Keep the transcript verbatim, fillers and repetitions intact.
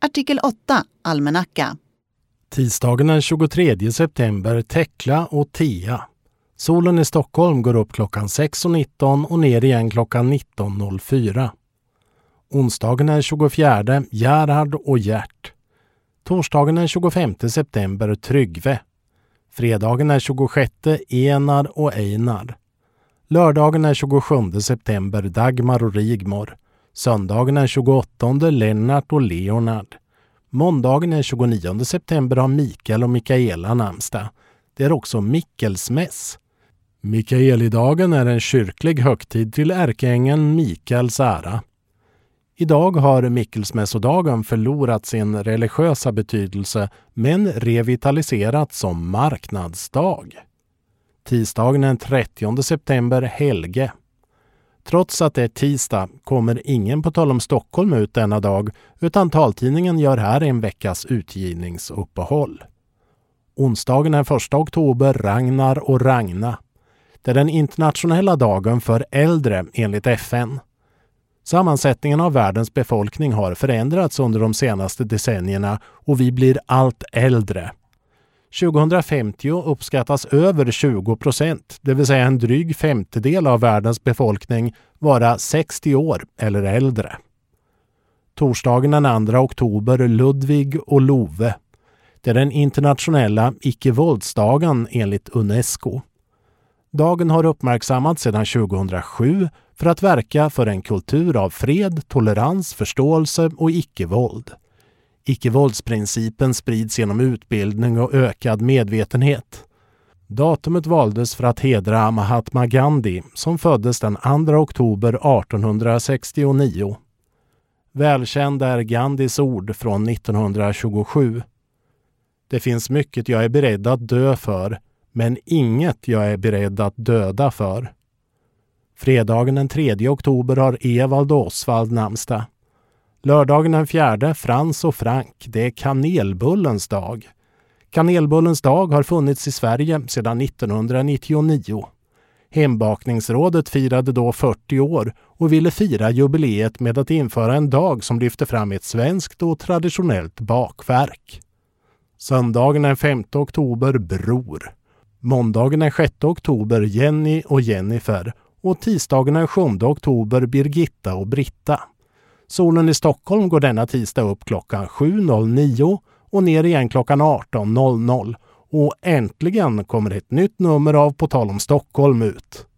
Artikel åtta, almanacka. Tisdagen den tjugotredje september, Tekla och Tea. Solen i Stockholm går upp klockan sex och nitton och ner igen klockan nitton noll fyra. Onsdagen den tjugofjärde, Gerhard och Gert. Torsdagen den tjugofemte september, Tryggve. Fredagen den tjugosjätte, Enar och Einar. Lördagen den tjugosjunde september, Dagmar och Rigmor. Söndagen den tjugoåttonde, Lennart och Leonard. Måndagen den tjugonionde september har Mikael och Mikaela namnsdag. Det är också Mikkelsmäss. Mikaelidagen är en kyrklig högtid till ärkeängeln Mikaels ära. Idag har Mikkelsmässodagen förlorat sin religiösa betydelse men revitaliserats som marknadsdag. Tisdagen den trettionde september, Helge. Trots att det är tisdag kommer ingen på tal om Stockholm ut denna dag, utan taltidningen gör här en veckas utgivningsuppehåll. Onsdagen den första oktober, Ragnar och Ragna. Det är den internationella dagen för äldre enligt F N. Sammansättningen av världens befolkning har förändrats under de senaste decennierna och vi blir allt äldre. tjugohundrafemtio uppskattas över tjugo procent, det vill säga en dryg femtedel av världens befolkning, vara sextio år eller äldre. Torsdagen den andra oktober, Ludvig och Love. Det är den internationella icke-våldsdagen enligt UNESCO. Dagen har uppmärksammats sedan tjugohundrasju för att verka för en kultur av fred, tolerans, förståelse och icke-våld. Icke-våldsprincipen sprids genom utbildning och ökad medvetenhet. Datumet valdes för att hedra Mahatma Gandhi som föddes den andra oktober artonhundrasextionio. Välkänd är Gandhis ord från nittonhundratjugosju. Det finns mycket jag är beredd att dö för, men inget jag är beredd att döda för. Fredagen den tredje oktober har Evald och Osvald namnsdag. Lördagen den fjärde, Frans och Frank, det är kanelbullens dag. Kanelbullens dag har funnits i Sverige sedan nittonhundranittionio. Hembakningsrådet firade då fyrtio år och ville fira jubileet med att införa en dag som lyfter fram ett svenskt och traditionellt bakverk. Söndagen den femte oktober, Bror. Måndagen den sjätte oktober, Jenny och Jennifer. Och tisdagen den sjunde oktober, Birgitta och Britta. Solen i Stockholm går denna tisdag upp klockan sju noll nio och ner igen klockan arton noll noll. Och äntligen kommer ett nytt nummer av På tal om Stockholm ut.